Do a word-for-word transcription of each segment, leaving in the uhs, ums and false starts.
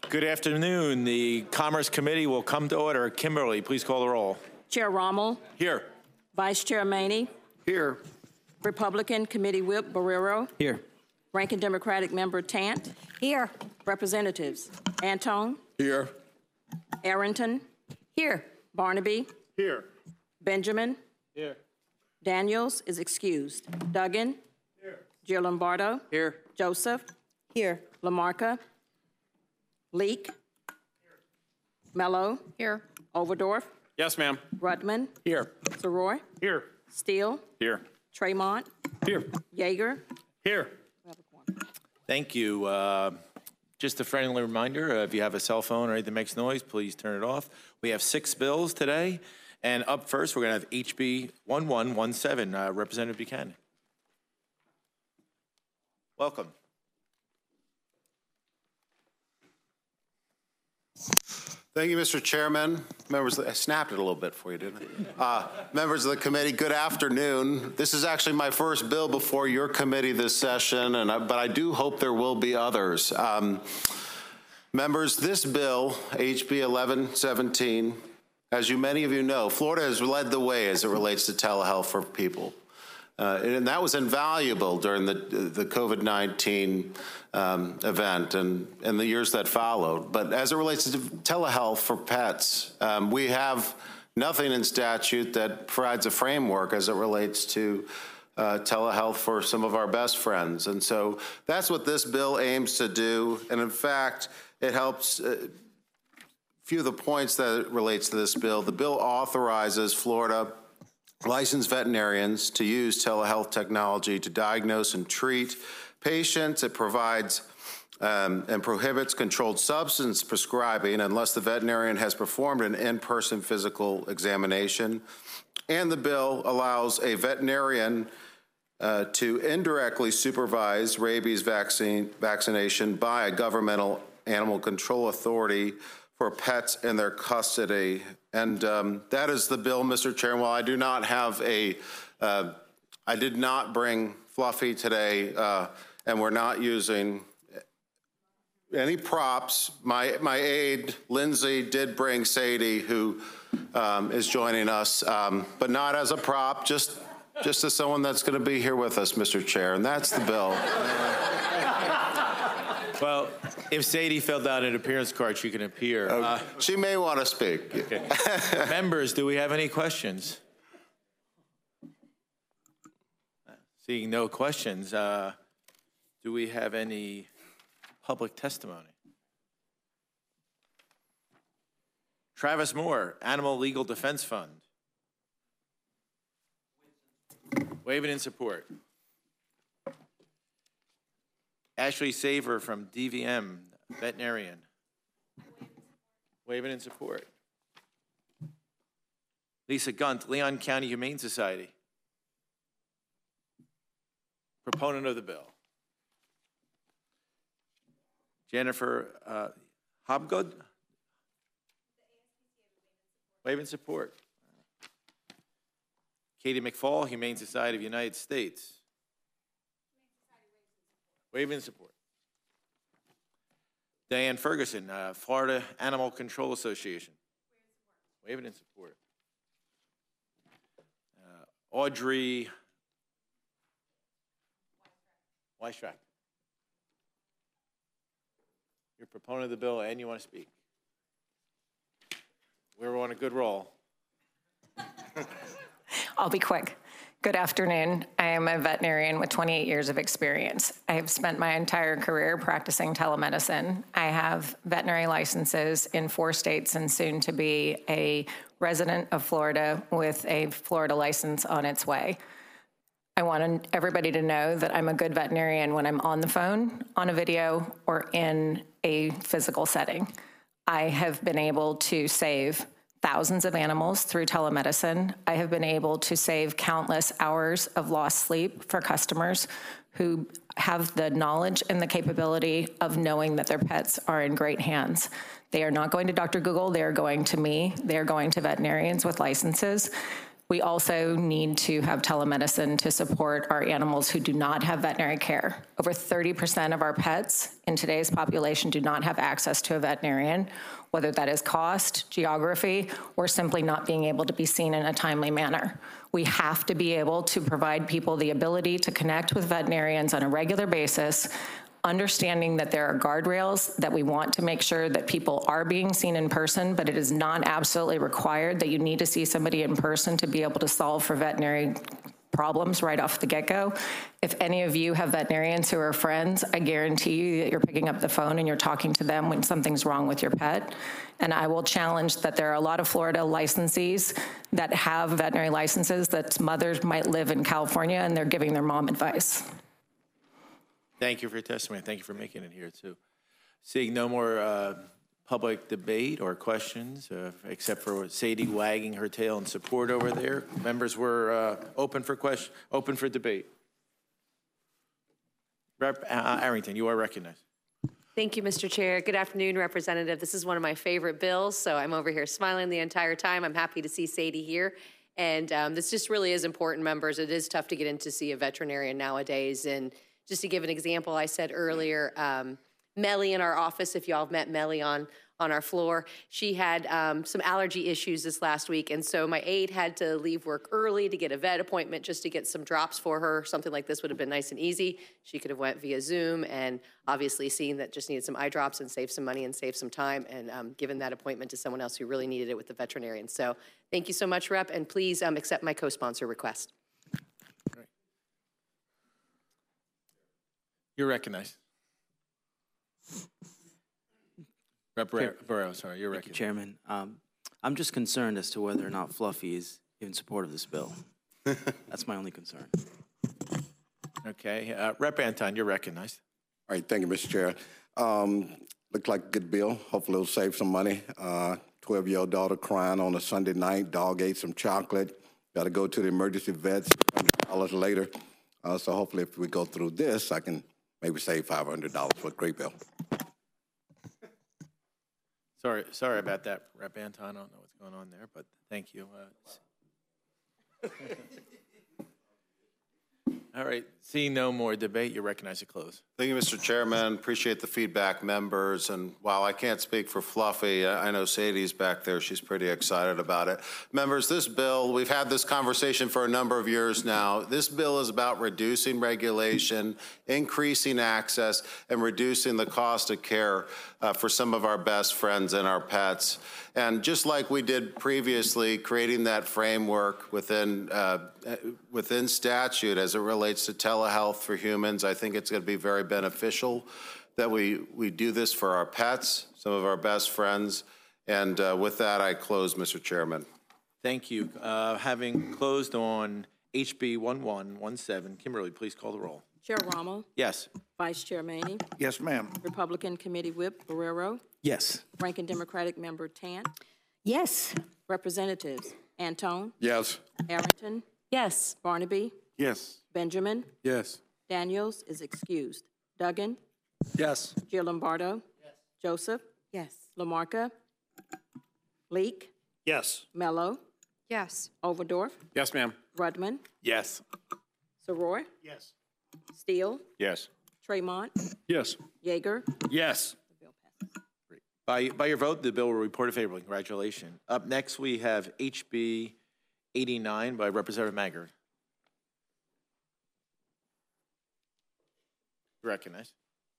Good afternoon. The Commerce Committee will come to order. Kimberly, please call the roll. Chair Rommel. Here. Vice Chair Maney. Here. Republican Committee Whip Barrero. Here. Ranking Democratic Member Tant. Here. Representatives Antone. Here. Arrington. Here. Barnaby. Here. Benjamin. Here. Daniels is excused. Duggan. Here. Gianlombardo. Here. Joseph. Here. Lamarca. Leak. Here. Mello. Here. Overdorf. Yes, ma'am. Rudman. Here. Soroy. Here. Steele. Here. Tremont. Here. Yeager. Here. Thank you. Uh, just a friendly reminder, uh, if you have a cell phone or anything that makes noise, please turn it off. We have six bills today. And up first, we're going to have H B one one one seven. Uh, Representative Buchanan. Welcome. Thank you, Mister Chairman. Members, I snapped it a little bit for you, didn't I? Uh, members of the committee, good afternoon. This is actually my first bill before your committee this session, and I, but I do hope there will be others. Um, members, this bill, H B eleven seventeen, as you many of you know, Florida has led the way as it relates to telehealth for people. Uh, and that was invaluable during the, the COVID nineteen um, event and, and the years that followed. But as it relates to telehealth for pets, um, we have nothing in statute that provides a framework as it relates to uh, telehealth for some of our best friends. And so that's what this bill aims to do. And in fact, it helps uh, few of the points that it relates to this bill. The bill authorizes Florida licensed veterinarians to use telehealth technology to diagnose and treat patients. It provides um, and prohibits controlled substance prescribing unless the veterinarian has performed an in-person physical examination. And the bill allows a veterinarian uh, to indirectly supervise rabies vaccine vaccination by a governmental animal control authority for pets in their custody. And um, that is the bill, Mister Chairman. While I do not have a, uh, I did not bring Fluffy today, uh, and we're not using any props. My, my aide, Lindsay, did bring Sadie, who um, is joining us, um, but not as a prop, just, just as someone that's gonna be here with us, Mister Chair, and that's the bill. Well, if Sadie filled out an appearance card, she can appear. Uh, Uh, she may want to speak. okay. Members, do we have any questions? Seeing no questions, uh, do we have any public testimony? Travis Moore, Animal Legal Defense Fund. Waving in support. Ashley Saver from D V M, veterinarian. Waving in support. Lisa Gunt, Leon County Humane Society. Proponent of the bill. Jennifer uh, Hobgood. Waving support. Katie McFall, Humane Society of the United States. Waving in support. Diane Ferguson, uh, Florida Animal Control Association. Waving in support. Uh, Audrey Weistrack. You're a proponent of the bill and you want to speak. We're on a good roll. I'll be quick. Good afternoon. I am a veterinarian with twenty-eight years of experience. I have spent my entire career practicing telemedicine. I have veterinary licenses in four states and soon to be a resident of Florida with a Florida license on its way. I want everybody to know that I'm a good veterinarian when I'm on the phone, on a video, or in a physical setting. I have been able to save thousands of animals through telemedicine. I have been able to save countless hours of lost sleep for customers who have the knowledge and the capability of knowing that their pets are in great hands. They are not going to Doctor Google, they are going to me, they are going to veterinarians with licenses. We also need to have telemedicine to support our animals who do not have veterinary care. Over thirty percent of our pets in today's population do not have access to a veterinarian, whether that is cost, geography, or simply not being able to be seen in a timely manner. We have to be able to provide people the ability to connect with veterinarians on a regular basis, understanding that there are guardrails, that we want to make sure that people are being seen in person, but it is not absolutely required that you need to see somebody in person to be able to solve for veterinary problems right off the get-go. If any of you have veterinarians who are friends, I guarantee you that you're picking up the phone and you're talking to them when something's wrong with your pet. And I will challenge that there are a lot of Florida licensees that have veterinary licenses that mothers might live in California and they're giving their mom advice. Thank you for your testimony. Thank you for making it here, too. Seeing no more uh, public debate or questions, uh, except for Sadie wagging her tail in support over there, members were uh, open for question, open for debate. Rep uh, Arrington, you are recognized. Thank you, Mister Chair. Good afternoon, Representative. This is one of my favorite bills, so I'm over here smiling the entire time. I'm happy to see Sadie here. And um, this just really is important, members. It is tough to get in to see a veterinarian nowadays. And just to give an example, I said earlier, um, Melly in our office, if y'all have met Melly on, on our floor, she had um, some allergy issues this last week. And so my aide had to leave work early to get a vet appointment just to get some drops for her. Something like this would have been nice and easy. She could have went via Zoom and obviously seen that just needed some eye drops and save some money and save some time and um, given that appointment to someone else who really needed it with the veterinarian. So thank you so much, Rep, and please um, accept my co-sponsor request. You're recognized. Rep Barrero, sorry, you're Thank you, recognized. Chairman. Um, I'm just concerned as to whether or not Fluffy is in support of this bill. That's my only concern. Okay, uh, Rep Anton, you're recognized. All right, thank you, Mister Chair. Um, looked like a good bill. Hopefully it'll save some money. Uh, twelve-year-old daughter crying on a Sunday night. Dog ate some chocolate. Got to go to the emergency vet six hundred dollars later. Uh, so hopefully if we go through this, I can maybe save five hundred dollars for a great bill. Sorry, sorry about that, Rep Anton. I don't know what's going on there, but thank you. Uh, all right, seeing no more debate, you're recognized to close. Thank you, Mister Chairman. Appreciate the feedback, members. And while I can't speak for Fluffy, I know Sadie's back there. She's pretty excited about it. Members, this bill, we've had this conversation for a number of years now. This bill is about reducing regulation, increasing access, and reducing the cost of care uh, for some of our best friends and our pets. And just like we did previously, creating that framework within uh, within statute as it relates to telehealth for humans, I think it's going to be very beneficial that we, we do this for our pets, some of our best friends. And uh, with that, I close, Mister Chairman. Thank you. Uh, having closed on H B one one one seven, Kimberly, please call the roll. Chair Rommel, Yes. Vice Chair Maney, Yes, ma'am. Republican Committee Whip Barrero, Yes. Ranking Democratic Member Tant, Yes. Representatives Antone, Yes. Arrington, Yes. Barnaby, Yes. Benjamin, Yes. Daniels is excused. Duggan, Yes. Gianlombardo, Joseph, Yes. Lamarca, Leak, Yes. Mello, Yes. Overdorf, Yes, ma'am. Rudman, Yes. Soroy, Yes. Steele, Yes. Tremont, Yes. Yeager. Yes. The bill passes. By, by your vote, the bill will report favorably. Congratulations. Up next, we have H B eighty-nine by Representative Maggard. Recognized.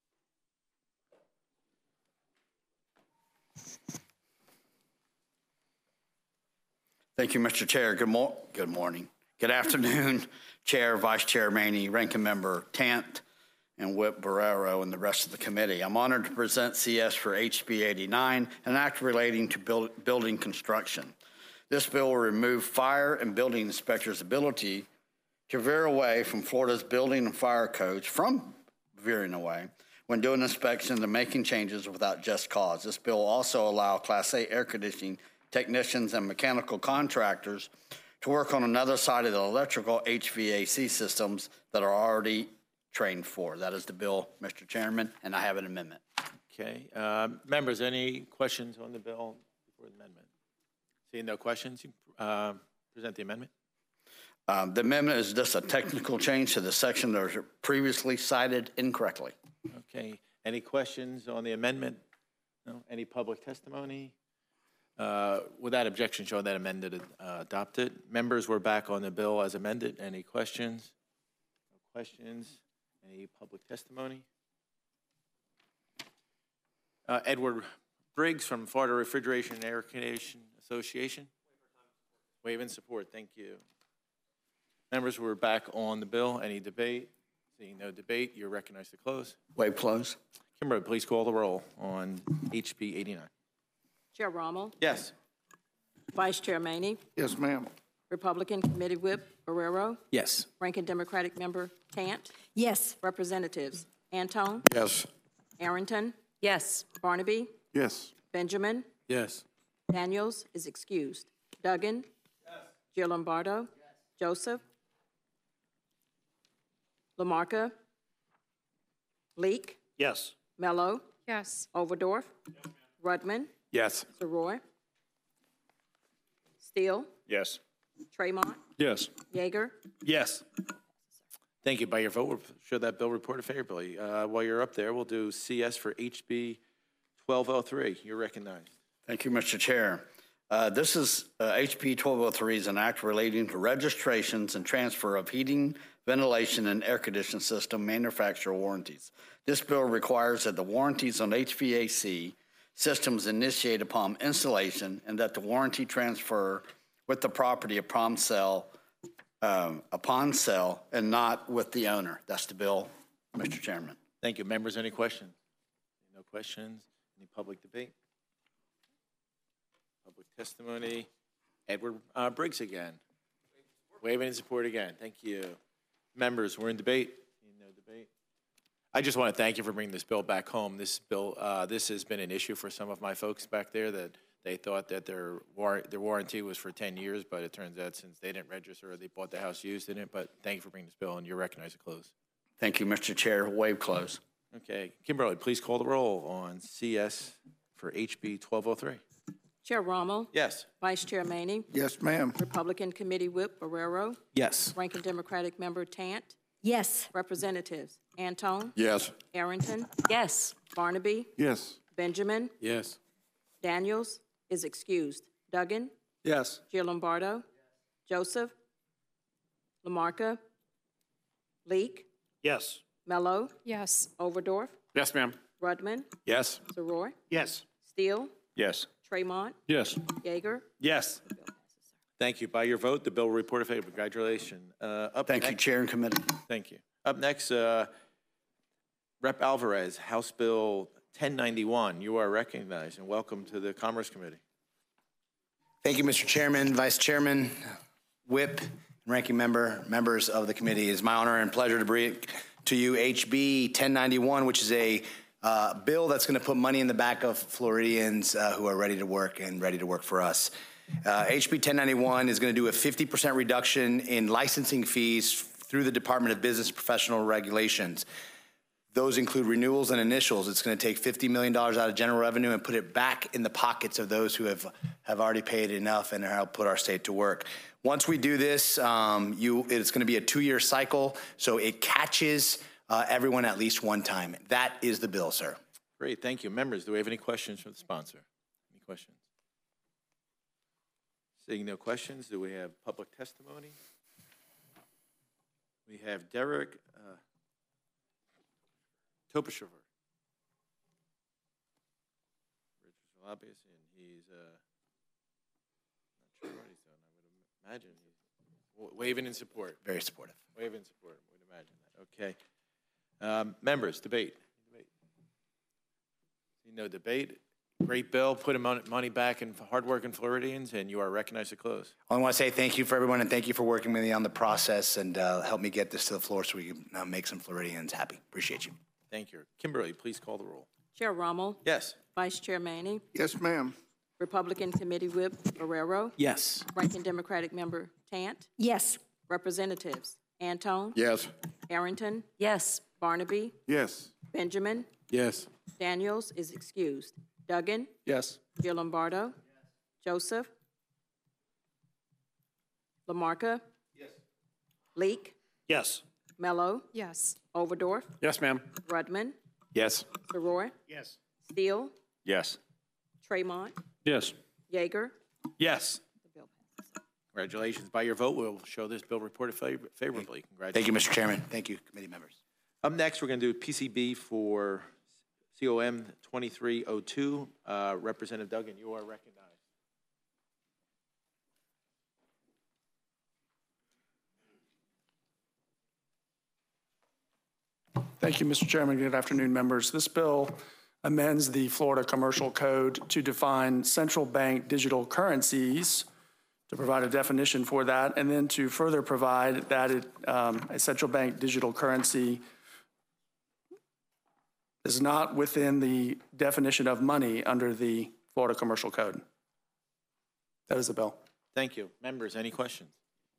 Thank you, Mister Chair. Good, mo good morning. Good afternoon, Chair, Vice Chair Maney, Ranking Member Tant, and Whip Barrero, and the rest of the committee. I'm honored to present C S for H B eighty-nine, an act relating to build, building construction. This bill will remove fire and building inspectors' ability to veer away from Florida's building and fire codes from veering away when doing inspections and making changes without just cause. This bill will also allow Class A air conditioning technicians and mechanical contractors to work on another side of the electrical H V A C systems that are already trained for. That is the bill, Mister Chairman, and I have an amendment. Okay. Uh, members, any questions on the bill before the amendment? Seeing no questions, you uh, present the amendment. Um, The amendment is just a technical change to the section that was previously cited incorrectly. Okay, any questions on the amendment? No, any public testimony? Uh, Without objection, show that amended, uh, adopted. Members, we're back on the bill as amended. Any questions? No questions? Any public testimony? Uh, Edward Briggs from Florida Refrigeration and Air Conditioning Association. Waive in support, thank you. Members, we're back on the bill. Any debate? Seeing no debate, you're recognized to close. Waive close. Kimberly, please call the roll on H B eighty-nine. Chair Rommel, Yes. Vice Chair Maney, Yes, ma'am. Republican Committee Whip Barrero, Yes. Ranking Democratic Member Tant, Yes. Representatives Antone, Yes. Arrington, Yes. Barnaby, Yes. Benjamin, Yes. Daniels is excused. Duggan, Jill Lombardo, Joseph, Lamarcus, Leak, Yes. Mello, Yes. Overdorf, Rudman, Yes. Soroy, Steele, Yes. Tremont, Yes. Yeager, Yes. Thank you. By your vote, we'll show that bill reported favorably. Uh, While you're up there, we'll do C S for H B twelve oh three. You're recognized. Thank you, Mister Chair. Uh, This is, uh, H B twelve oh three is an act relating to registrations and transfer of heating, ventilation, and air conditioning system manufacturer warranties. This bill requires that the warranties on H V A C systems initiate upon installation and that the warranty transfer with the property upon sale, um, upon sale and not with the owner. That's the bill, Mister Chairman. Thank you. Members, any questions? No questions? Any public debate? Public testimony? Edward uh, Briggs again. Waiving in support again. Thank you. Members, we're in debate. No debate. I just want to thank you for bringing this bill back home. This bill, uh, this has been an issue for some of my folks back there that they thought that their war their warranty was for ten years, but it turns out since they didn't register, they bought the house used in it. But thank you for bringing this bill, and you're recognized to close. Thank you, Mister Chair. Waive close. Okay, Kimberly, please call the roll on C S for H B twelve oh three. Chair Rommel, Yes. Vice Chair Maney, Yes, ma'am. Republican Committee Whip Barrero, Yes. Ranking Democratic Member Tant, Yes. Representatives Antone, Yes. Arrington, Yes. Barnaby, Yes. Benjamin, Yes. Daniels is excused. Duggan, Yes. Jill Lombardo, Joseph, Lamarcus, Leak, Yes. Mello, Yes. Overdorf, Yes, ma'am. Rudman, Yes. Soroy, Yes. Steele, Yes. Tremont, Yes. Yeager. Yes. Thank you. By your vote, the bill reported favorably. Congratulations. Uh, up Thank you, next, Chair and Committee. Thank you. Up next, uh, Rep Alvarez, House Bill ten ninety-one. You are recognized, and welcome to the Commerce Committee. Thank you, Mister Chairman, Vice Chairman, Whip, and Ranking Member, members of the committee. It is my honor and pleasure to bring to you H B ten ninety-one, which is a uh, bill that's going to put money in the back of Floridians uh, who are ready to work and ready to work for us. Uh, H B ten ninety-one is going to do a fifty percent reduction in licensing fees through the Department of Business and Professional Regulations. Those include renewals and initials. It's going to take fifty million dollars out of general revenue and put it back in the pockets of those who have, have already paid enough and help put our state to work. Once we do this, um, you, it's going to be a two-year cycle, so it catches uh, everyone at least one time. That is the bill, sir. Great, thank you. Members, do we have any questions for the sponsor? Any questions? Seeing no questions, do we have public testimony? We have Derek uh, Topashover. Richard's lobbyist, and he's uh, not sure what he's doing. I would imagine he's wa- waving in support. Very supportive. Waving in support. I would imagine that. Okay. Um, members, debate. Debate. See no debate. Great bill. Put mon- money back in hardworking Floridians, and you are recognized to close. I want to say thank you for everyone, and thank you for working with me on the process and uh, help me get this to the floor so we can uh, make some Floridians happy. Appreciate you. Thank you. Kimberly, please call the roll. Chair Rommel, Yes. Vice Chair Maney, Yes, ma'am. Republican Committee Whip Barrero, Yes. Ranking Democratic Member Tant, Yes. Representatives Antone, Yes. Arrington, Yes. Barnaby, Yes. Benjamin, Yes. Daniels is excused. Duggan, Yes. Jill Lombardo, Joseph, Lamarcus, Leak, Yes. Mello, Yes. Overdorf, Yes, ma'am. Rudman, Yes. Soroy, Yes. Steele, Yes. Tremont, Yes. Yeager. Yes. The bill passes. Congratulations. By your vote, we'll show this bill reported favor- favorably. Congratulations. Thank you, Mister Chairman. Thank you, committee members. Up next, we're going to do P C B for C O M twenty-three oh two. Uh, Representative Duggan, you are recognized. Thank you, Mister Chairman. Good afternoon, members. This bill amends the Florida Commercial Code to define central bank digital currencies, to provide a definition for that, and then to further provide that it, um, a central bank digital currency is not within the definition of money under the Florida Commercial Code. That is the bill. Thank you. Members, any questions?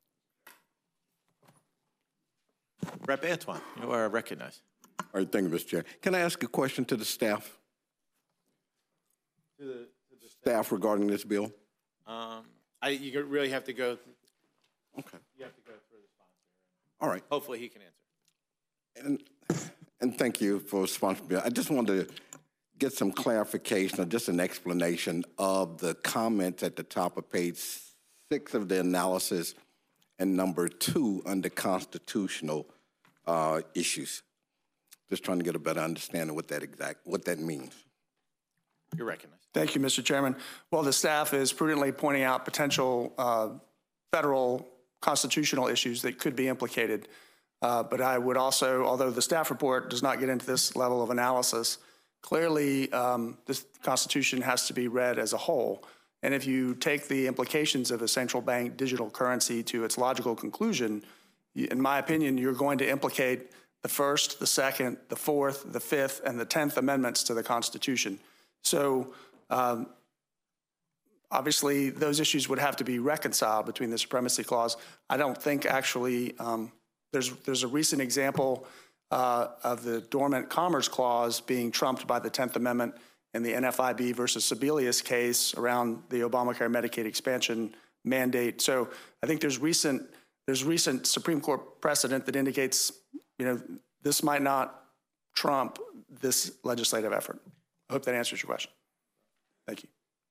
Rep Antoine, you are recognized. All right, thank you, Mister Chair. Can I ask a question to the staff? To the, to the Staff regarding this bill? Um, I, you really have to go, Okay. you have to go through the sponsor. All right. Hopefully he can answer. And, and thank you for sponsoring me. I just wanted to get some clarification or just an explanation of the comments at the top of page six of the analysis and number two under constitutional uh, issues. Just trying to get a better understanding of what that exact, what that means. You're recognized. Thank you, Mister Chairman. Well, the staff is prudently pointing out potential uh, federal constitutional issues that could be implicated. Uh, but I would also, although the staff report does not get into this level of analysis, clearly um, this Constitution has to be read as a whole. And if you take the implications of a central bank digital currency to its logical conclusion, in my opinion, you're going to implicate the First, the Second, the Fourth, the Fifth, and the Tenth Amendments to the Constitution. So um, obviously, those issues would have to be reconciled between the Supremacy Clause. I don't think actually um, there's there's a recent example uh, of the Dormant Commerce Clause being trumped by the Tenth Amendment in the N F I B versus Sebelius case around the Obamacare Medicaid expansion mandate. So I think there's recent there's recent Supreme Court precedent that indicates, you know, this might not trump this legislative effort. I hope that answers your question. Thank you.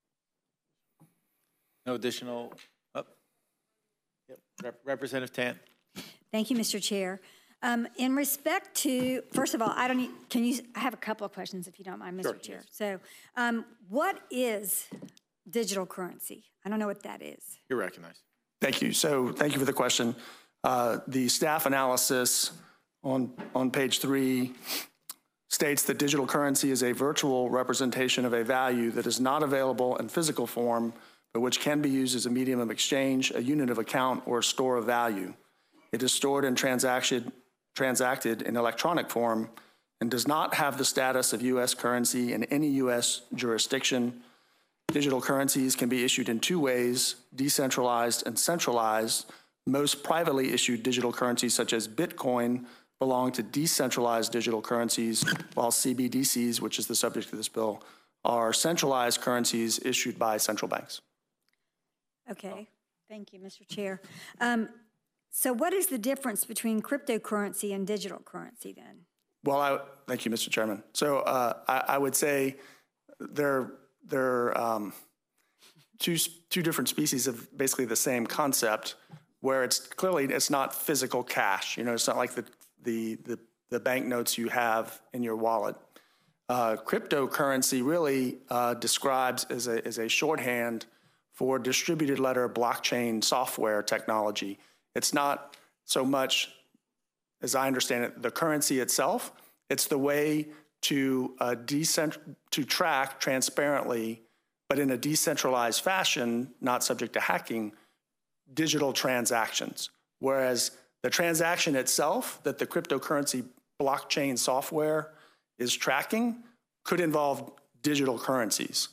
No additional, oh. Yep. Rep- Representative Tant. Thank you, Mister Chair. Um, in respect to, first of all, I don't need, can you, I have a couple of questions if you don't mind, Mister Sure, Chair. yes. So um, what is digital currency? I don't know what that is. You're recognized. Thank you. So thank you for the question. Uh, the staff analysis on, on page three states that digital currency is a virtual representation of a value that is not available in physical form, but which can be used as a medium of exchange, a unit of account, or a store of value. It is stored and transacted, transacted in electronic form and does not have the status of U S currency in any U S jurisdiction. Digital currencies can be issued in two ways, decentralized and centralized. Most privately issued digital currencies, such as Bitcoin, belong to decentralized digital currencies, while C B D Cs, which is the subject of this bill, are centralized currencies issued by central banks. Okay. Thank you, Mister Chair. Um, so what is the difference between cryptocurrency and digital currency then? Well, I, thank you, Mister Chairman. So uh, I, I would say they're, they're um, two, two different species of basically the same concept, where it's clearly, it's not physical cash. You know, it's not like the, the, the, the banknotes you have in your wallet. Uh, cryptocurrency really uh, describes as a, as a shorthand for distributed ledger blockchain software technology. It's not so much, as I understand it, the currency itself. It's the way to uh, decent to track transparently, but in a decentralized fashion, not subject to hacking, digital transactions. Whereas the transaction itself that the cryptocurrency blockchain software is tracking could involve digital currencies.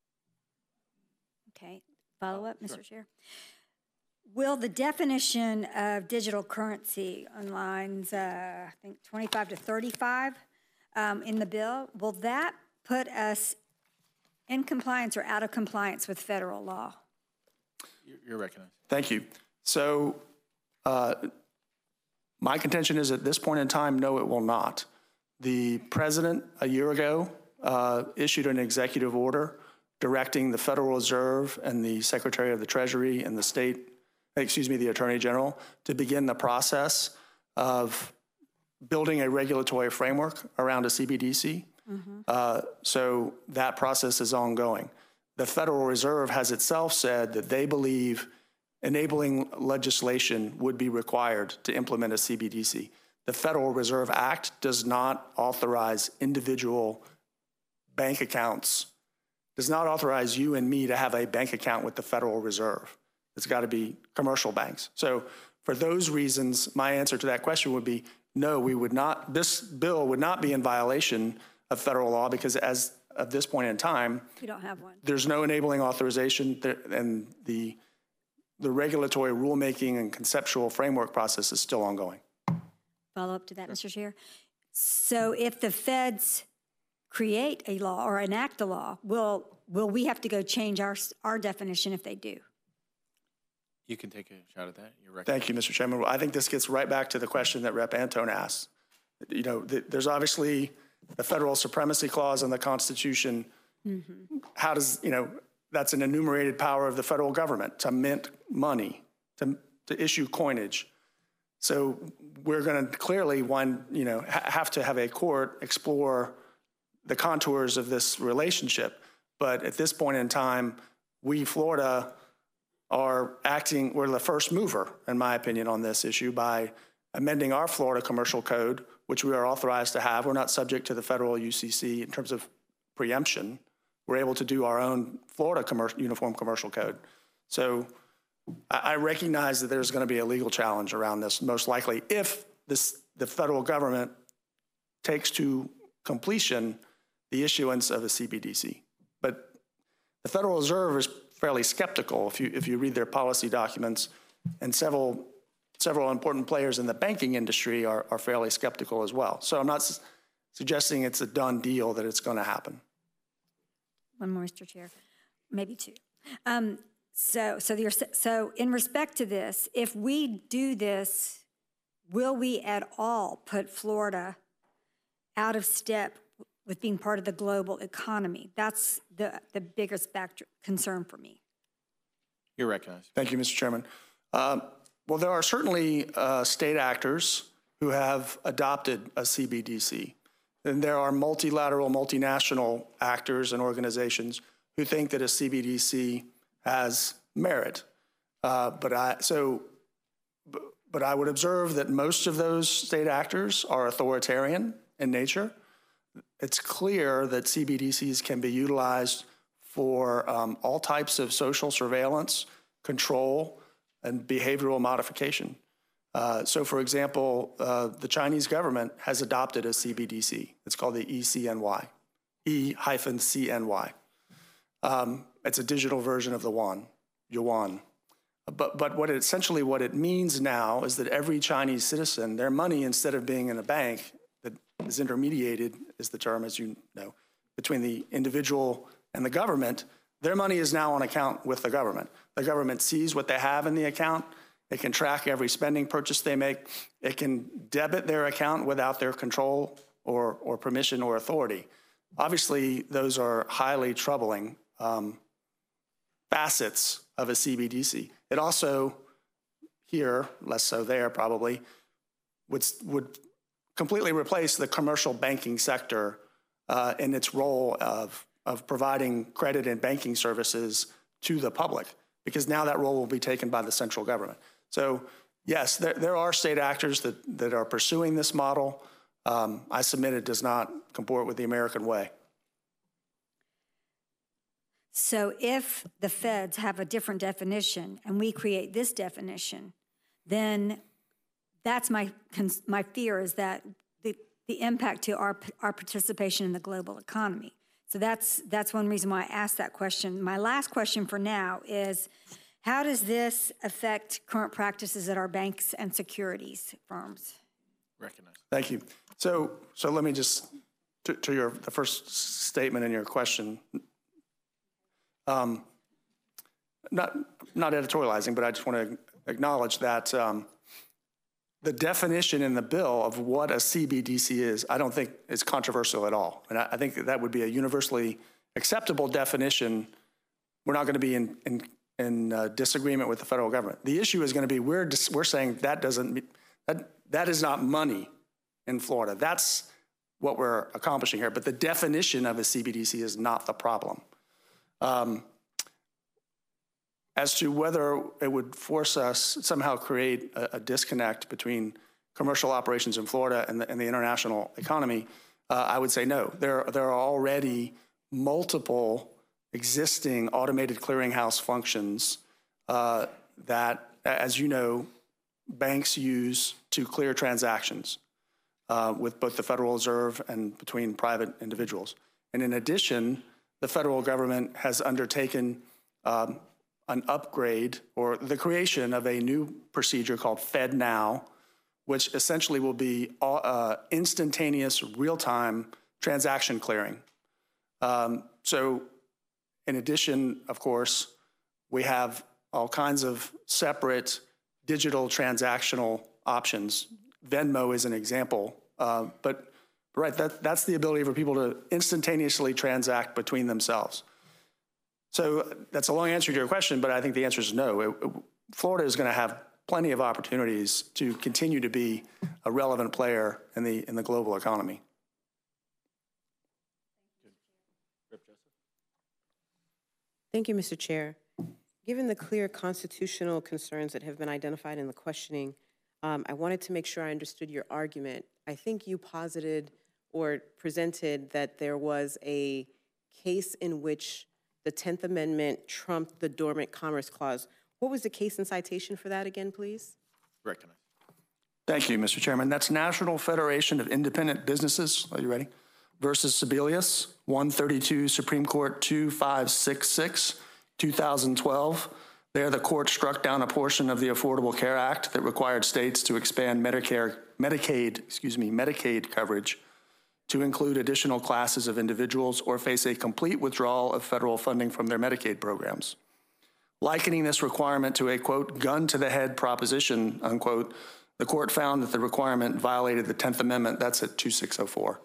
Okay. Follow up, Mister Chair. Will the definition of digital currency on lines, uh, I think twenty-five to thirty-five um, in the bill, will that put us in compliance or out of compliance with federal law? You're recognized. Thank you. So uh, My contention is at this point in time, no, it will not. The president a year ago uh, issued an executive order directing the Federal Reserve and the Secretary of the Treasury and the state, excuse me, the Attorney General to begin the process of building a regulatory framework around a C B D C. Mm-hmm. Uh, so that process is ongoing. The Federal Reserve has itself said that they believe enabling legislation would be required to implement a C B D C. The Federal Reserve Act does not authorize individual bank accounts, does not authorize you and me to have a bank account with the Federal Reserve. It's got to be commercial banks. So for those reasons, my answer to that question would be no, we would not, this bill would not be in violation of federal law because as of this point in time, We don't have one. there's no enabling authorization there, and the, the regulatory rulemaking and conceptual framework process is still ongoing. Follow up to that, Mister Chair. So if the feds create a law or enact a law, will, will we have to go change our, our definition if they do? You can take a shot at that. You're Thank you, Mister Chairman. Well, I think this gets right back to the question that Representative Antone asked. You know, th- there's obviously the federal supremacy clause in the Constitution. Mm-hmm. How does, you know, that's an enumerated power of the federal government to mint money, to, to issue coinage. So we're going to clearly, one, you know, ha- have to have a court explore the contours of this relationship. But at this point in time, we, Florida, are acting, we're the first mover, in my opinion, on this issue by amending our Florida Commercial Code, which we are authorized to have. We're not subject to the federal U C C in terms of preemption. We're able to do our own Florida commercial, Uniform Commercial Code. So I, I recognize that there's going to be a legal challenge around this, most likely, if this, the federal government takes to completion the issuance of a C B D C. But the Federal Reserve is fairly skeptical if you if you read their policy documents, and several several important players in the banking industry are, are fairly skeptical as well. So I'm not su- suggesting it's a done deal that it's going to happen. One more, Mister Chair, maybe two. Um, so, so, the, so in respect to this, if we do this, will we at all put Florida out of step with being part of the global economy? That's the, the biggest back concern for me. You're recognized. Thank you, Mister Chairman. Um, well, there are certainly uh, state actors who have adopted a C B D C. And there are multilateral, multinational actors and organizations who think that a C B D C has merit. Uh, but I so, but, but I would observe that most of those state actors are authoritarian in nature. It's clear that C B D Cs can be utilized for um, all types of social surveillance, control, and behavioral modification. Uh, so, for example, uh, the Chinese government has adopted a C B D C. It's called the E C N Y, E C N Y. Um, it's a digital version of the yuan, yuan. But, but what it, essentially what it means now is that every Chinese citizen, their money, instead of being in a bank that is intermediated, is the term, as you know, between the individual and the government, their money is now on account with the government. The government sees what they have in the account. It can track every spending purchase they make. It can debit their account without their control or, or permission or authority. Obviously, those are highly troubling um, facets of a C B D C. It also, here, less so there probably, would, would completely replace the commercial banking sector uh, in its role of, of providing credit and banking services to the public, because now that role will be taken by the central government. So yes, there, there are state actors that, that are pursuing this model. Um, I submit it does not comport with the American way. So if the feds have a different definition and we create this definition, then that's my, my fear is that the, the impact to our, our participation in the global economy. So that's, that's one reason why I asked that question. My last question for now is, how does this affect current practices at our banks and securities firms? Recognize. Thank you. So, so let me just, to, to your, the first statement in your question, um, not, not editorializing, but I just want to acknowledge that um, the definition in the bill of what a C B D C is, I don't think is controversial at all. And I, I think that, that would be a universally acceptable definition. We're not going to be in, in, in uh, disagreement with the federal government. The issue is going to be we're, dis, we're saying that doesn't, that, that is not money in Florida. That's what we're accomplishing here. But the definition of a C B D C is not the problem. Um, As to whether it would force us somehow create a, a disconnect between commercial operations in Florida and the, and the international economy, uh, I would say no. There, there are already multiple existing automated clearinghouse functions uh, that, as you know, banks use to clear transactions uh, with both the Federal Reserve and between private individuals. And in addition, the federal government has undertaken um, an upgrade or the creation of a new procedure called FedNow, which essentially will be uh, instantaneous real-time transaction clearing. Um, so in addition, of course, we have all kinds of separate digital transactional options. Venmo is an example, uh, but right, that, that's the ability for people to instantaneously transact between themselves. So that's a long answer to your question, but I think the answer is no. It, it, Florida is going to have plenty of opportunities to continue to be a relevant player in the, in the global economy. Thank you, Mister Chair. Given the clear constitutional concerns that have been identified in the questioning, um, I wanted to make sure I understood your argument. I think you posited or presented that there was a case in which the tenth Amendment trumped the Dormant Commerce Clause. What was the case and citation for that again, please? Recognize. Thank you, Mister Chairman. That's National Federation of Independent Businesses. Are you ready? Versus Sebelius, one thirty-two Supreme Court two five six six, two thousand twelve. There, the court struck down a portion of the Affordable Care Act that required states to expand Medicare, Medicaid, excuse me, Medicaid coverage to include additional classes of individuals or face a complete withdrawal of federal funding from their Medicaid programs. Likening this requirement to a, quote, gun to the head proposition, unquote, the court found that the requirement violated the tenth Amendment. That's at two six oh four.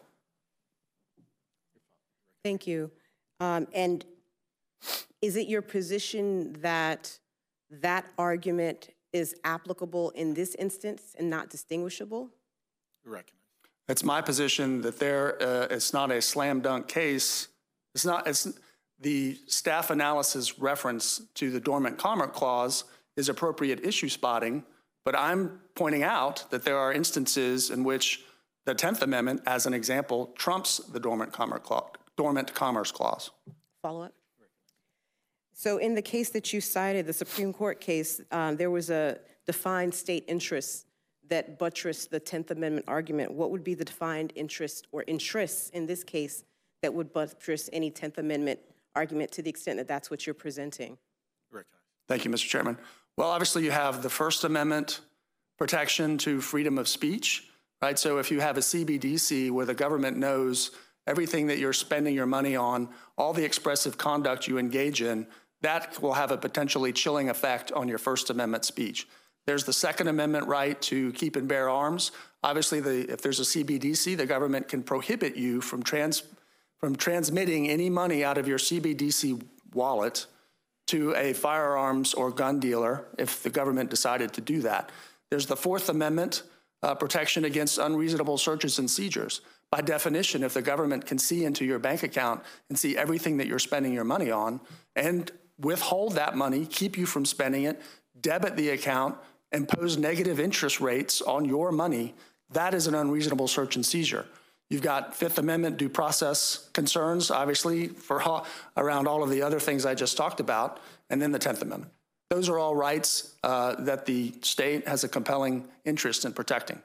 Thank you. Um, and is it your position that that argument is applicable in this instance and not distinguishable? Recognize. It's my position that there, uh, it's not a slam dunk case. It's not, it's, the staff analysis reference to the Dormant Commerce Clause is appropriate issue spotting, but I'm pointing out that there are instances in which the tenth Amendment, as an example, trumps the Dormant Commerce Clause. Dormant Commerce Clause. Follow up. So in the case that you cited, the Supreme Court case, um, there was a defined state interest that buttressed the tenth Amendment argument. What would be the defined interest or interests in this case that would buttress any tenth Amendment argument to the extent that that's what you're presenting? Thank you, Mister Chairman. Well, obviously you have the First Amendment protection to freedom of speech, right? So if you have a C B D C where the government knows everything that you're spending your money on, all the expressive conduct you engage in, that will have a potentially chilling effect on your First Amendment speech. There's the Second Amendment right to keep and bear arms. Obviously, the, if there's a C B D C, the government can prohibit you from, trans, from transmitting any money out of your C B D C wallet to a firearms or gun dealer if the government decided to do that. There's the Fourth Amendment uh, protection against unreasonable searches and seizures. By definition, if the government can see into your bank account and see everything that you're spending your money on and withhold that money, keep you from spending it, debit the account, impose negative interest rates on your money, that is an unreasonable search and seizure. You've got Fifth Amendment due process concerns, obviously, for around all of the other things I just talked about, and then the tenth Amendment. Those are all rights uh, that the state has a compelling interest in protecting.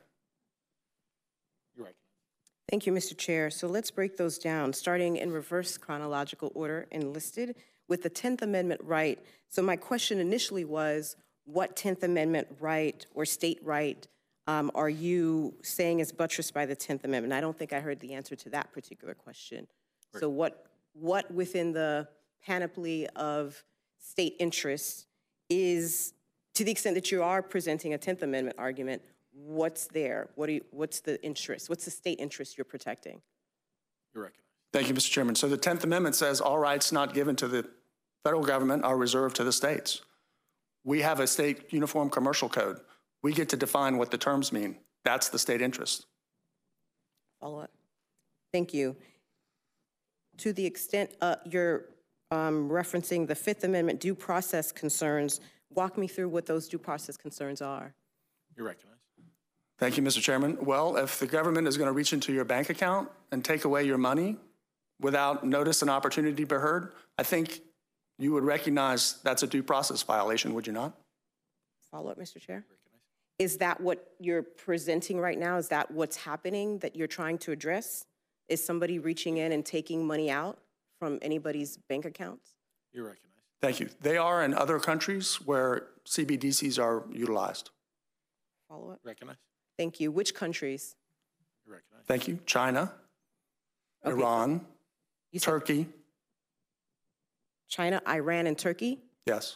Thank you, Mister Chair. So let's break those down, starting in reverse chronological order and listed with the tenth Amendment right. So my question initially was, what tenth Amendment right or state right um, are you saying is buttressed by the tenth Amendment? I don't think I heard the answer to that particular question. Right. So what, what within the panoply of state interests is, to the extent that you are presenting a tenth Amendment argument, what's there? What do you, what's the interest? What's the state interest you're protecting? You're recognized. Thank you, Mister Chairman. So the tenth Amendment says all rights not given to the federal government are reserved to the states. We have a state uniform commercial code. We get to define what the terms mean. That's the state interest. Follow up. Thank you. To the extent uh, you're um, referencing the Fifth Amendment due process concerns, walk me through what those due process concerns are. You're recognized. Thank you, Mister Chairman. Well, if the government is going to reach into your bank account and take away your money without notice and opportunity to be heard, I think you would recognize that's a due process violation, would you not? Follow up, Mister Chair. Is that what you're presenting right now? Is that what's happening that you're trying to address? Is somebody reaching in and taking money out from anybody's bank accounts? You're recognized. Thank you. They are in other countries where C B D Cs are utilized. Follow up. Recognized. Thank you. Which countries? You're recognized. Thank you. China, Okay. Iran, You said Turkey. China, Iran, and Turkey? Yes.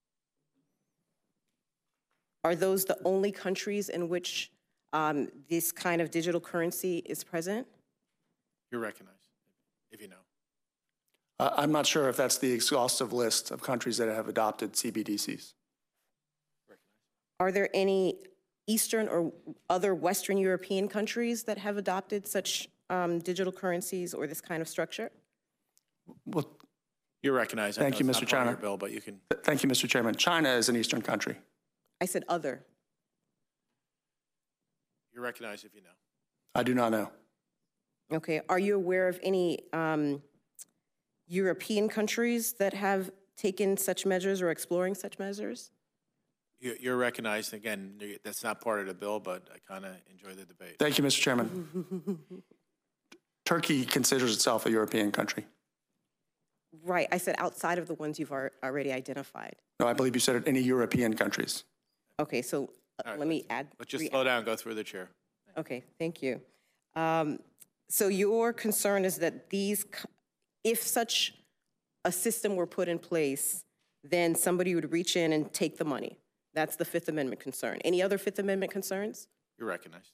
Are those the only countries in which um, this kind of digital currency is present? You're recognized, if you know. Uh, I'm not sure if that's the exhaustive list of countries that have adopted C B D Cs. Are there any Eastern or other Western European countries that have adopted such um, digital currencies or this kind of structure? Well, You're recognized. I Thank know you, it's Mister not part of China. your bill, but you can. Thank you, Mister Chairman. China is an Eastern country. I said other. You're recognized if you know. I do not know. Okay. Are you aware of any um, European countries that have taken such measures or exploring such measures? You- You're recognized. Again, you- that's not part of the bill, but I kind of enjoy the debate. Thank you, Mister Chairman. Turkey considers itself a European country. Right. I said outside of the ones you've al- already identified. No, I believe you said any European countries. Okay. So uh, All right, let me add. Let's just re- slow down, go through the chair. Okay, thank you. Um, So your concern is that these, c- if such a system were put in place, then somebody would reach in and take the money. That's the Fifth Amendment concern. Any other Fifth Amendment concerns? You're recognized.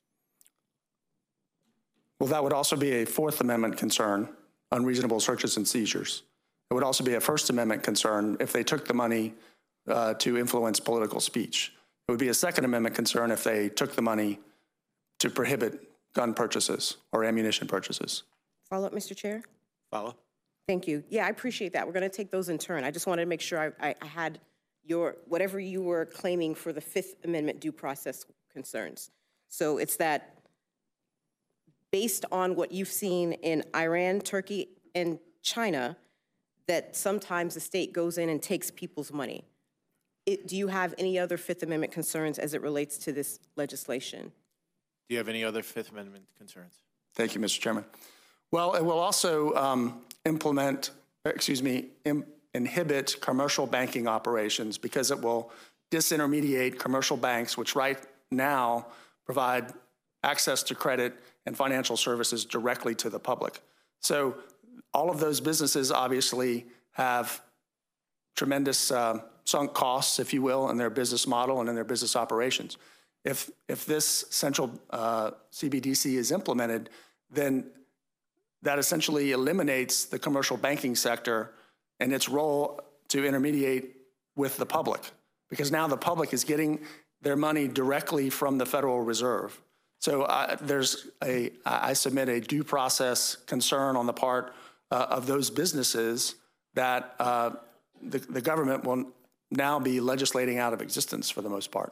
Well, that would also be a Fourth Amendment concern, unreasonable searches and seizures. It would also be a First Amendment concern if they took the money uh, to influence political speech. It would be a Second Amendment concern if they took the money to prohibit gun purchases or ammunition purchases. Follow up, Mister Chair? Follow? Thank you. Yeah, I appreciate that. We're going to take those in turn. I just wanted to make sure I, I, I had your, whatever you were claiming for the Fifth Amendment due process concerns. So it's that based on what you've seen in Iran, Turkey, and China, that sometimes the state goes in and takes people's money. It, do you have any other Fifth Amendment concerns as it relates to this legislation? Do you have any other Fifth Amendment concerns? Thank you, Mister Chairman. Well, it will also um, implement, excuse me, im- inhibit commercial banking operations because it will disintermediate commercial banks, which right now provide access to credit and financial services directly to the public. So all of those businesses obviously have tremendous uh, sunk costs, if you will, in their business model and in their business operations. If, if this central uh, C B D C is implemented, then that essentially eliminates the commercial banking sector and its role to intermediate with the public, because now the public is getting their money directly from the Federal Reserve. So uh, there's a, I submit a due process concern on the part uh, of those businesses that uh, the, the government will now be legislating out of existence for the most part.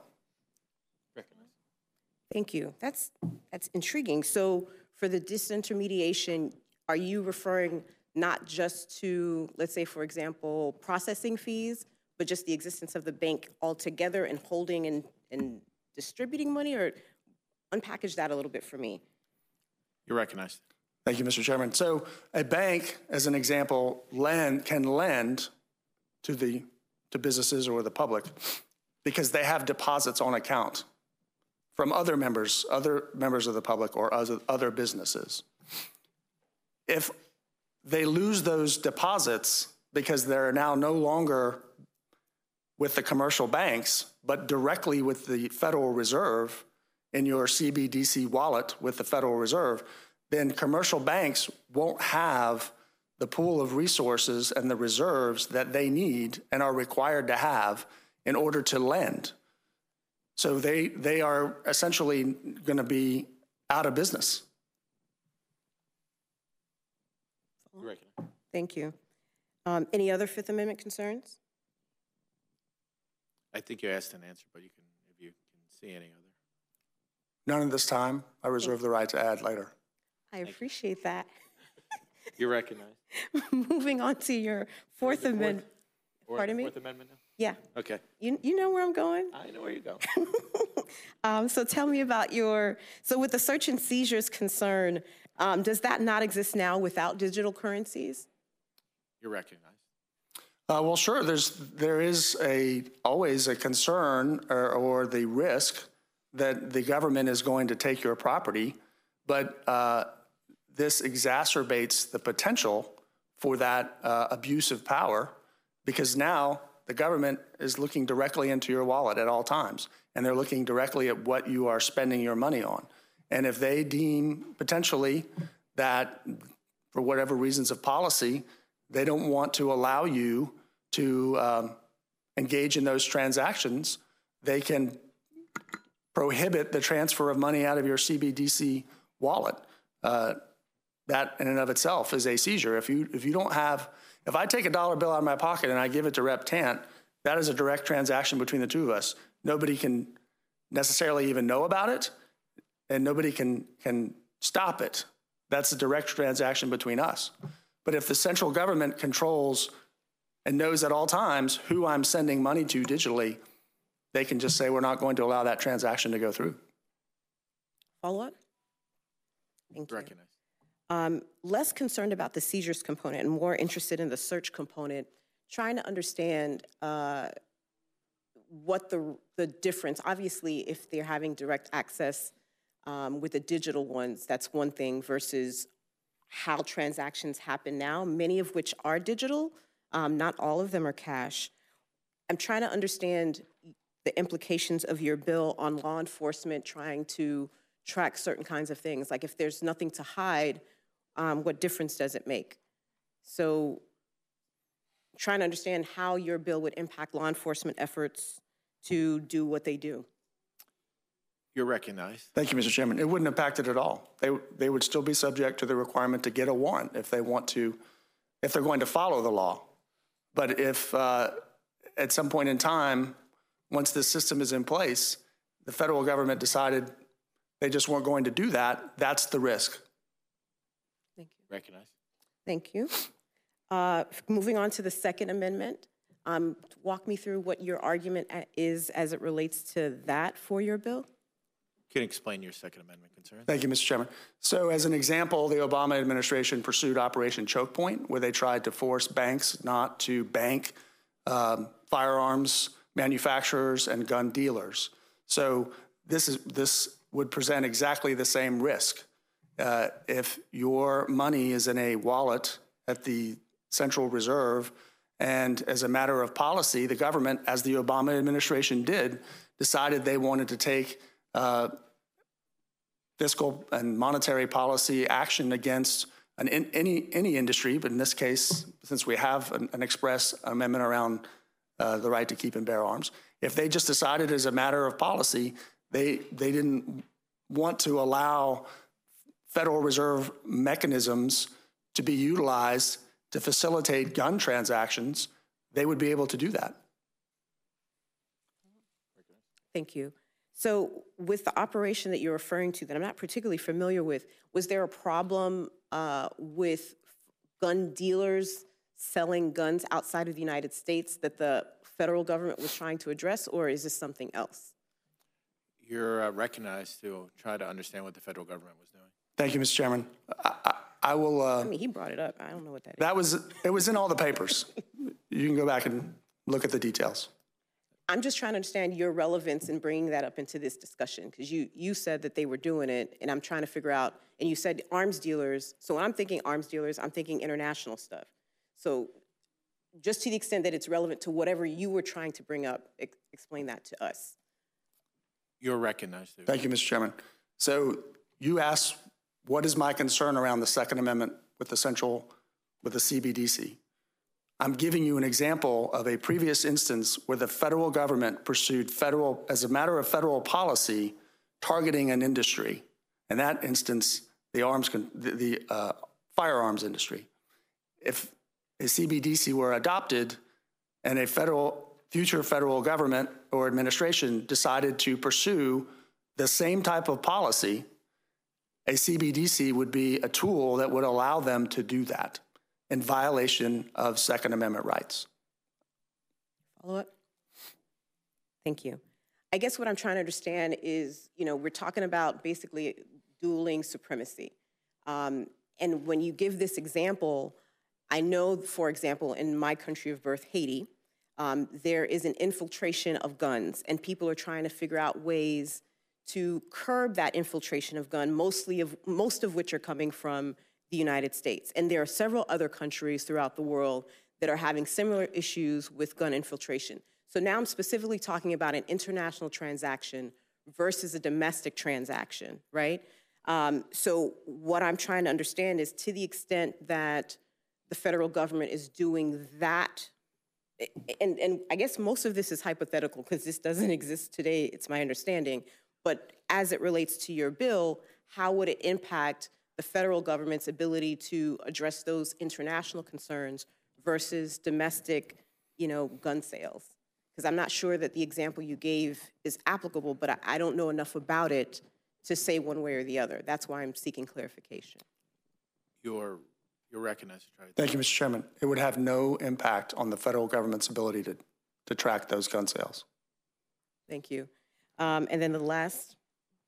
Thank you. That's, that's intriguing. So for the disintermediation, are you referring not just to, let's say, for example, processing fees, but just the existence of the bank altogether and holding and, and distributing money? Or unpackage that a little bit for me. You're recognized. Thank you, Mister Chairman. So a bank, as an example, lend, can lend to, the, to businesses or the public because they have deposits on account from other members, other members of the public or other, other businesses. If they lose those deposits because they're now no longer with the commercial banks, but directly with the Federal Reserve in your C B D C wallet with the Federal Reserve, then commercial banks won't have the pool of resources and the reserves that they need and are required to have in order to lend. So they, they are essentially going to be out of business. Thank you. Um, any other Fifth Amendment concerns? I think you asked an answer, but you can, if you can see any other. None at this time. I reserve the right to add later. I appreciate that. You're recognized. Moving on to your Fourth Amendment. Or Pardon me? Fourth Amendment now? Yeah. Okay. You, you know where I'm going? I know where you're going. Um, so tell me about your, so with the search and seizures concern, um, does that not exist now without digital currencies? You're recognized. Uh, well, sure. There's there is a always a concern or, or the risk that the government is going to take your property, but uh, this exacerbates the potential for that uh, abuse of power, because now the government is looking directly into your wallet at all times, and they're looking directly at what you are spending your money on. And if they deem potentially that, for whatever reasons of policy, they don't want to allow you to um, engage in those transactions, they can prohibit the transfer of money out of your C B D C wallet. Uh, that in and of itself is a seizure. If you, if you don't have, if I take a dollar bill out of my pocket and I give it to Rep Tant, that is a direct transaction between the two of us. Nobody can necessarily even know about it, and nobody can, can stop it. That's a direct transaction between us. But if the central government controls and knows at all times who I'm sending money to digitally, they can just say, we're not going to allow that transaction to go through. Follow up? Thank you. Recognized. Um, less concerned about the seizures component and more interested in the search component, trying to understand uh, what the, the difference, obviously if they're having direct access um, with the digital ones, that's one thing, versus how transactions happen now, many of which are digital, um, not all of them are cash. I'm trying to understand the implications of your bill on law enforcement trying to track certain kinds of things. Like if there's nothing to hide, um, what difference does it make? So trying to understand how your bill would impact law enforcement efforts to do what they do. You're recognized. Thank you, Mister Chairman. It wouldn't impact it at all. They, they would still be subject to the requirement to get a warrant if they want to, if they're going to follow the law. But if uh, at some point in time, once this system is in place, the federal government decided they just weren't going to do that, that's the risk. Thank you. Recognized. Thank you. Uh, moving on to the Second Amendment, um, walk me through what your argument is as it relates to that for your bill. Can you explain your Second Amendment concerns? Thank you, Mister Chairman. So as an example, the Obama administration pursued Operation Choke Point, where they tried to force banks not to bank um, firearms manufacturers and gun dealers. So this is this would present exactly the same risk. Uh, if your money is in a wallet at the Central Reserve, and as a matter of policy, the government, as the Obama administration did, decided they wanted to take uh, fiscal and monetary policy action against an, in, any, any industry, but in this case, since we have an, an express amendment around uh, the right to keep and bear arms, if they just decided as a matter of policy, they, they didn't want to allow Federal Reserve mechanisms to be utilized to facilitate gun transactions, they would be able to do that. Thank you. So with the operation that you're referring to that I'm not particularly familiar with, was there a problem uh, with gun dealers selling guns outside of the United States that the federal government was trying to address, or is this something else? You're uh, recognized to try to understand what the federal government was doing. Thank you, Mister Chairman. I, I, I will. Uh, I mean, he brought it up. I don't know what that is. That was, it was in all the papers. You can go back and look at the details. I'm just trying to understand your relevance in bringing that up into this discussion, because you, you said that they were doing it, and I'm trying to figure out, and you said arms dealers. So when I'm thinking arms dealers, I'm thinking international stuff. So just to the extent that it's relevant to whatever you were trying to bring up, ex explain that to us. You're recognized. Too. Thank you, Mister Chairman. So you asked, what is my concern around the Second Amendment with the central, with the C B D C? I'm giving you an example of a previous instance where the federal government pursued federal, as a matter of federal policy, targeting an industry. In that instance, the arms, the, the uh, firearms industry. If a C B D C were adopted and a federal, future federal government or administration decided to pursue the same type of policy, a C B D C would be a tool that would allow them to do that in violation of Second Amendment rights. Follow up? Thank you. I guess what I'm trying to understand is, you know, we're talking about basically dueling supremacy. Um, and when you give this example, I know, for example, in my country of birth, Haiti, um, there is an infiltration of guns, and people are trying to figure out ways to curb that infiltration of gun, mostly of, most of which are coming from the United States. And there are several other countries throughout the world that are having similar issues with gun infiltration. So now I'm specifically talking about an international transaction versus a domestic transaction, right? Um, so what I'm trying to understand is, to the extent that the federal government is doing that, and, and I guess most of this is hypothetical because this doesn't exist today, it's my understanding, but as it relates to your bill, how would it impact the federal government's ability to address those international concerns versus domestic, you know, gun sales? Because I'm not sure that the example you gave is applicable, but I, I don't know enough about it to say one way or the other. That's why I'm seeking clarification. You're, you're recognized. Right. Thank you, Mister Chairman. It would have no impact on the federal government's ability to, to track those gun sales. Thank you. Um, and then the last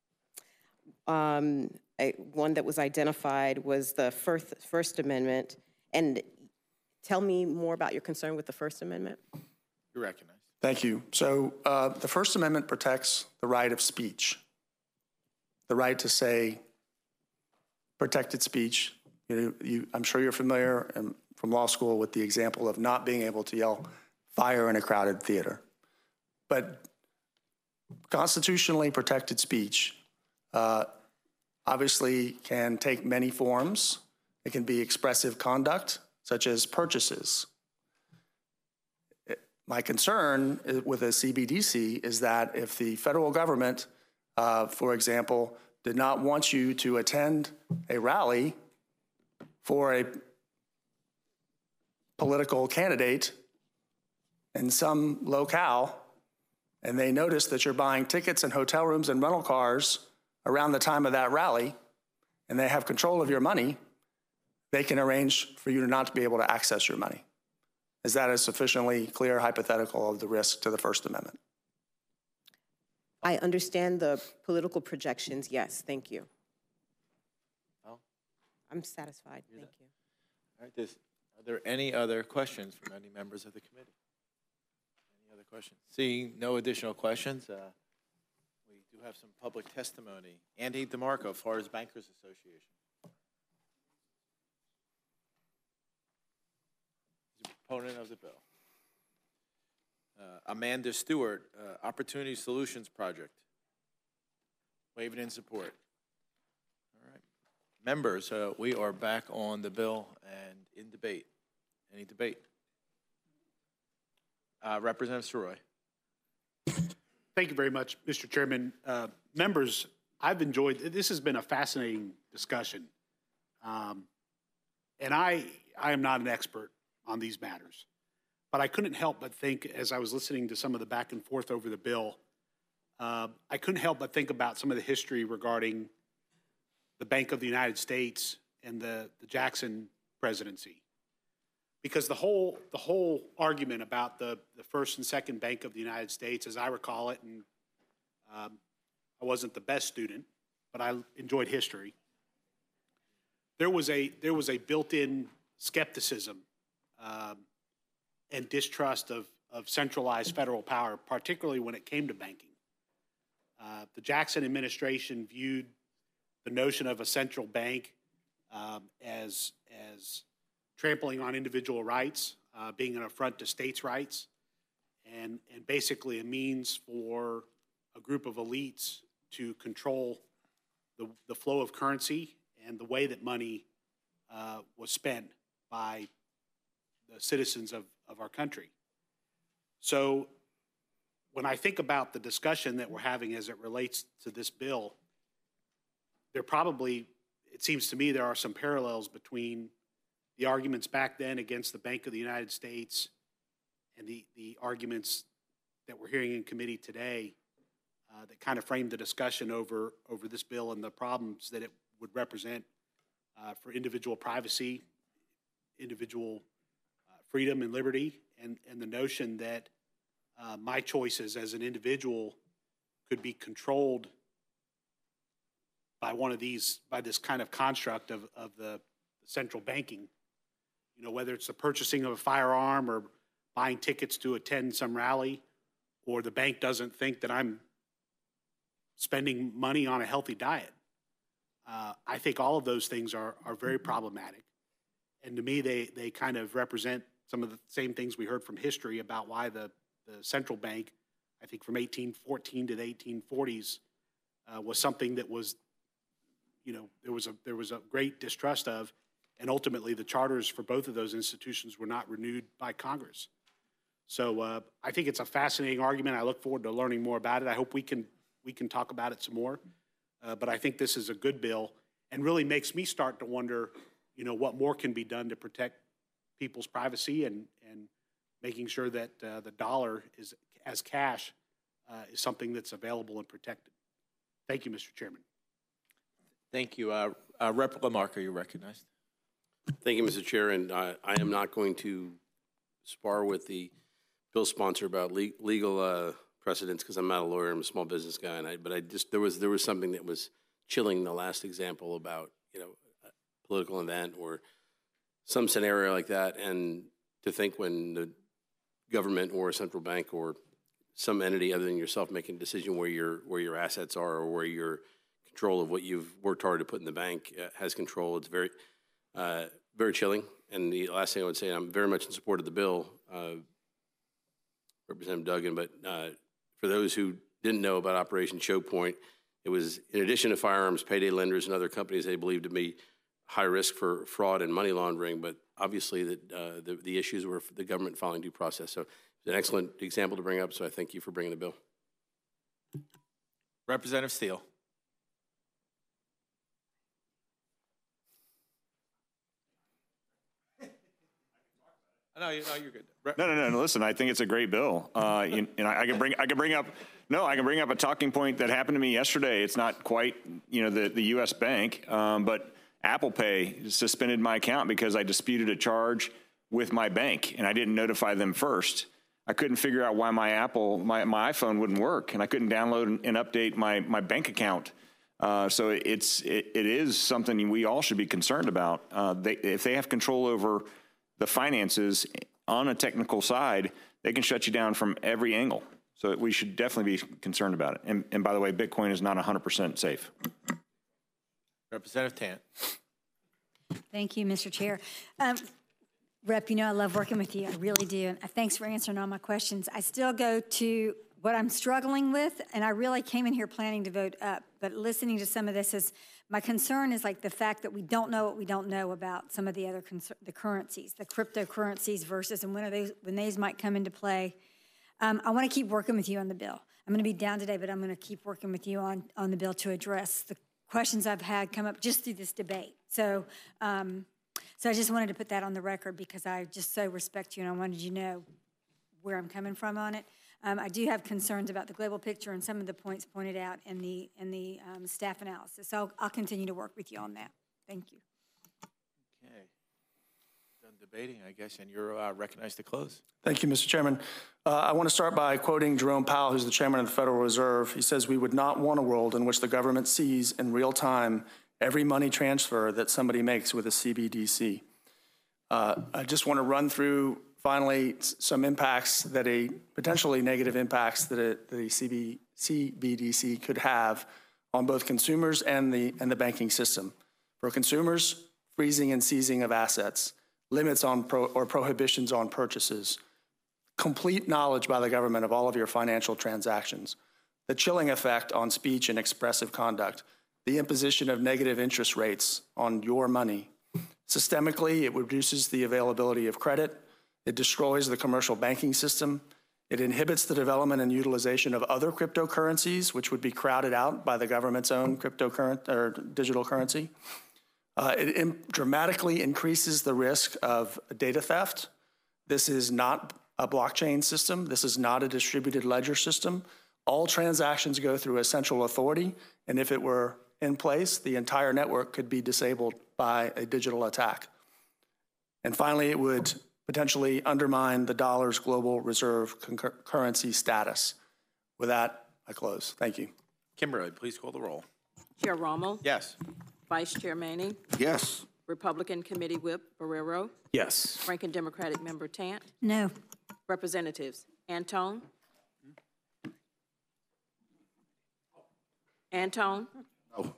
um, I, one that was identified was the First, First Amendment. And tell me more about your concern with the First Amendment. You're recognized. Thank you. So uh, the First Amendment protects the right of speech, the right to say protected speech. You know, you, I'm sure you're familiar um, from law school with the example of not being able to yell fire in a crowded theater. But constitutionally protected speech uh, obviously can take many forms. It can be expressive conduct, such as purchases. My concern with a C B D C is that if the federal government, uh, for example, did not want you to attend a rally for a political candidate in some locale, and they notice that you're buying tickets and hotel rooms and rental cars around the time of that rally, and they have control of your money, they can arrange for you to not to be able to access your money. Is that a sufficiently clear hypothetical of the risk to the First Amendment? I understand the political projections, yes, thank you. Oh. I'm satisfied, thank you. All right, this, are there any other questions from any members of the committee? Any other questions? Seeing no additional questions, uh, we do have some public testimony. Andy DeMarco, Florida Bankers Association. Proponent of the bill. Uh, Amanda Stewart, uh, Opportunity Solutions Project. Waving in support. All right. Members, uh, we are back on the bill and in debate. Any debate? Uh, Representative Siroy. Thank you very much, Mister Chairman. Uh, members, I've enjoyed, this has been a fascinating discussion. Um, and I, I am not an expert on these matters. But I couldn't help but think, as I was listening to some of the back and forth over the bill, uh, I couldn't help but think about some of the history regarding the Bank of the United States and the, the Jackson presidency. Because the whole, the whole argument about the, the first and second Bank of the United States, as I recall it, and um, I wasn't the best student, but I enjoyed history, there was a, there was a built-in skepticism Um, and distrust of, of centralized federal power, particularly when it came to banking. Uh, the Jackson administration viewed the notion of a central bank um, as, as trampling on individual rights, uh, being an affront to states' rights, and, and basically a means for a group of elites to control the, the flow of currency and the way that money uh, was spent by the citizens of, of our country. So when I think about the discussion that we're having as it relates to this bill, there probably, it seems to me, there are some parallels between the arguments back then against the Bank of the United States and the, the arguments that we're hearing in committee today uh, that kind of framed the discussion over, over this bill and the problems that it would represent uh, for individual privacy, individual uh, freedom and liberty, and, and the notion that uh, my choices as an individual could be controlled by one of these, by this kind of construct of, of the central banking. You know, whether it's the purchasing of a firearm or buying tickets to attend some rally, or the bank doesn't think that I'm spending money on a healthy diet. Uh, I think all of those things are, are very problematic. And to me, they, they kind of represent some of the same things we heard from history about why the, the central bank, I think from eighteen fourteen to the eighteen forties, uh, was something that was, you know, there was a, there was a great distrust of, and ultimately the charters for both of those institutions were not renewed by Congress. So uh, I think it's a fascinating argument. I look forward to learning more about it. I hope we can, we can talk about it some more. Uh, but I think this is a good bill and really makes me start to wonder, you know, what more can be done to protect people's privacy and, and making sure that uh, the dollar is, as cash uh, is something that's available and protected. Thank you, Mister Chairman. Thank you. Uh, uh, Rep Lamarck, are you recognized? Thank you, Mister Chair, and I, I am not going to spar with the bill sponsor about le legal uh, precedents because I'm not a lawyer. I'm a small business guy, and I, but I just there was there was something that was chilling. The last example about you know a political event or some scenario like that, and to think when the government or a central bank or some entity other than yourself making a decision where your where your assets are or where your control of what you've worked hard to put in the bank uh, has control. It's very Uh, very chilling. And the last thing I would say, I'm very much in support of the bill, uh, Representative Duggan, but uh, for those who didn't know about Operation Choke Point, it was in addition to firearms, payday lenders and other companies they believed to be high risk for fraud and money laundering, but obviously the, uh, the, the issues were the government following due process. So it's an excellent example to bring up, so I thank you for bringing the bill. Representative Steele. No, you, no, you're good. No, no, no, no. Listen, I think it's a great bill. Uh, you, and I, I can bring, I can bring up, no, I can bring up a talking point that happened to me yesterday. It's not quite, you know, the the U S bank, um, but Apple Pay suspended my account because I disputed a charge with my bank and I didn't notify them first. I couldn't figure out why my Apple, my my iPhone wouldn't work, and I couldn't download and, and update my my bank account. Uh, so it's it, it is something we all should be concerned about. Uh, they, if they have control over the finances on a technical side, they can shut you down from every angle. So we should definitely be concerned about it. And, and by the way, Bitcoin is not one hundred percent safe. Representative Tant. Thank you, Mister Chair. Um, Rep, you know I love working with you. I really do. And thanks for answering all my questions. I still go to what I'm struggling with, and I really came in here planning to vote up. But listening to some of this, is my concern is like the fact that we don't know what we don't know about some of the other the currencies, the cryptocurrencies versus, and when are those when these might come into play. Um, I want to keep working with you on the bill. I'm going to be down today, but I'm going to keep working with you on on the bill to address the questions I've had come up just through this debate. So, um, so I just wanted to put that on the record because I just so respect you, and I wanted you to know where I'm coming from on it. Um, I do have concerns about the global picture and some of the points pointed out in the in the um, staff analysis. So I'll, I'll continue to work with you on that. Thank you. Okay. Done debating, I guess, and you're uh, recognized to close. Thank you, Mister Chairman. Uh, I want to start by quoting Jerome Powell, who's the chairman of the Federal Reserve. He says, "We would not want a world in which the government sees in real time every money transfer that somebody makes with a C B D C." Uh, I just want to run through finally some impacts that a potentially negative impacts that a, that a C B D C could have on both consumers and the and the banking system. For consumers, freezing and seizing of assets, limits on pro, or prohibitions on purchases, complete knowledge by the government of all of your financial transactions. the chilling effect on speech and expressive conduct, the imposition of negative interest rates on your money. Systemically, it reduces the availability of credit. It destroys the commercial banking system. It inhibits the development and utilization of other cryptocurrencies, which would be crowded out by the government's own cryptocurrency or digital currency. Uh, it im- dramatically increases the risk of data theft. This is not a blockchain system. This is not a distributed ledger system. All transactions go through a central authority, and if it were in place, the entire network could be disabled by a digital attack. And finally, it would potentially undermine the dollar's global reserve concur- currency status. With that, I close. Thank you. Kimberly, please call the roll. Chair Rommel. Yes. Vice Chair Manning. Yes. Republican Committee Whip Barrero. Yes. Ranking Democratic Member Tant. No. Representatives Antone. Antone. No.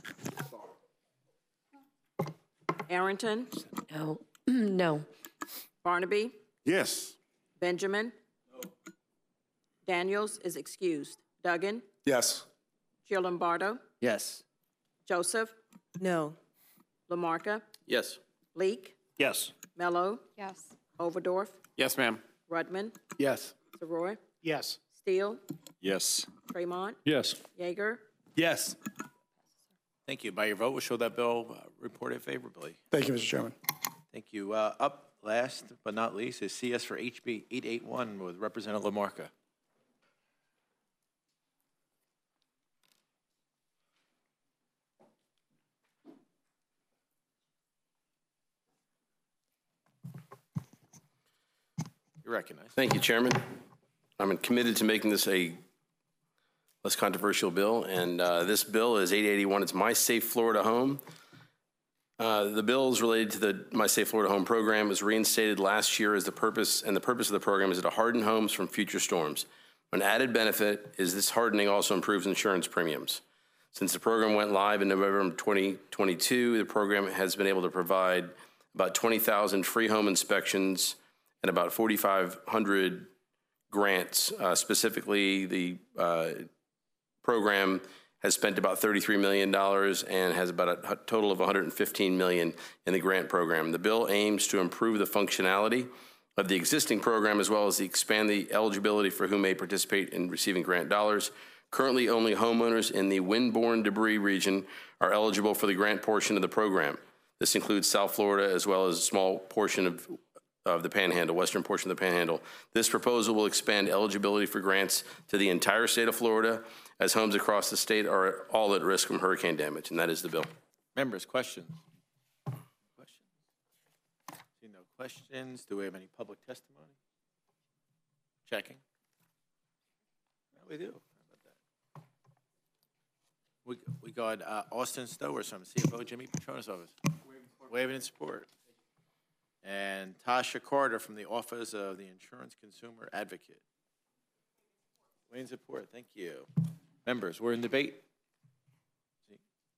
Arrington. No. No. Barnaby. Yes. Benjamin. Daniels is excused. Duggan. Yes. Gianlombardo. Yes. Joseph. No. Lamarca. Yes. Leak. Yes. Mello. Yes. Overdorf. Yes, ma'am. Rudman. Yes. Savoy. Yes. Steele. Yes. Tremont. Yes. Yeager. Yes. Thank you. By your vote, we'll show that bill uh, reported favorably. Thank you, Mister Chairman. Thank you. Uh, Up last but not least is C S for H B eight eighty-one with Representative Lamarca. You're recognized. Thank you, Chairman. I'm committed to making this a less controversial bill, and uh, this bill is eight eighty-one. It's My Safe Florida Home. Uh, the bill is related to the My Safe Florida Home program. It was reinstated last year as the purpose, and the purpose of the program is to harden homes from future storms. An added benefit is this hardening also improves insurance premiums. Since the program went live in November twenty twenty-two, the program has been able to provide about twenty thousand free home inspections and about forty-five hundred grants. Uh, specifically, the uh, program has spent about thirty-three million dollars and has about a total of one hundred fifteen million dollars in the grant program. The bill aims to improve the functionality of the existing program as well as to expand the eligibility for who may participate in receiving grant dollars. Currently, only homeowners in the windborne debris region are eligible for the grant portion of the program. This includes South Florida as well as a small portion of of the Panhandle, western portion of the Panhandle. This proposal will expand eligibility for grants to the entire state of Florida, as homes across the state are all at risk from hurricane damage, and that is the bill. Members, questions? Questions? See no questions. Do we have any public testimony? Checking. No, we do. How about that? We, we got uh, Austin Stowers from C F O Jimmy Petrona's office. Waving in support. And Tasha Carter from the Office of the Insurance Consumer Advocate. Wayne support, thank you. Members, we're in debate. See?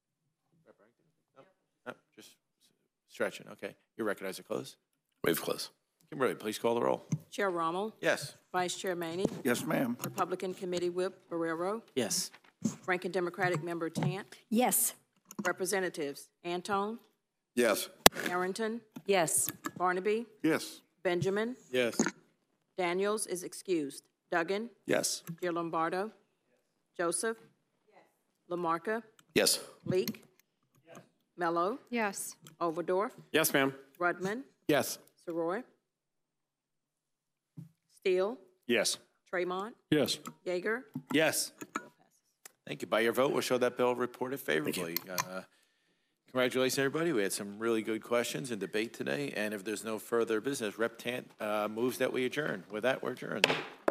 Nope. Nope. Just stretching, okay. You're recognized to close. Wave close. Kimberly, please call the roll. Chair Rommel. Yes. Vice Chair Manning. Yes, ma'am. Republican Committee Whip Barrero. Yes. Ranking Democratic Member Tant. Yes. Representatives Antone. Yes. Arrington. Yes. Barnaby. Yes. Benjamin. Yes. Daniels is excused. Duggan. Yes. Gianlombardo. Joseph. Lamarca. Yes. Leak. Mello. Yes. Overdorf. Yes, ma'am. Rudman. Yes. Soroy. Steele. Yes. Tremont. Yes. Yeager. Yes. Thank you. By your vote, we'll show that bill reported favorably. Uh, congratulations, everybody. We had some really good questions and debate today. And if there's no further business, Rep Tant uh, moves that we adjourn. With that, we're adjourned.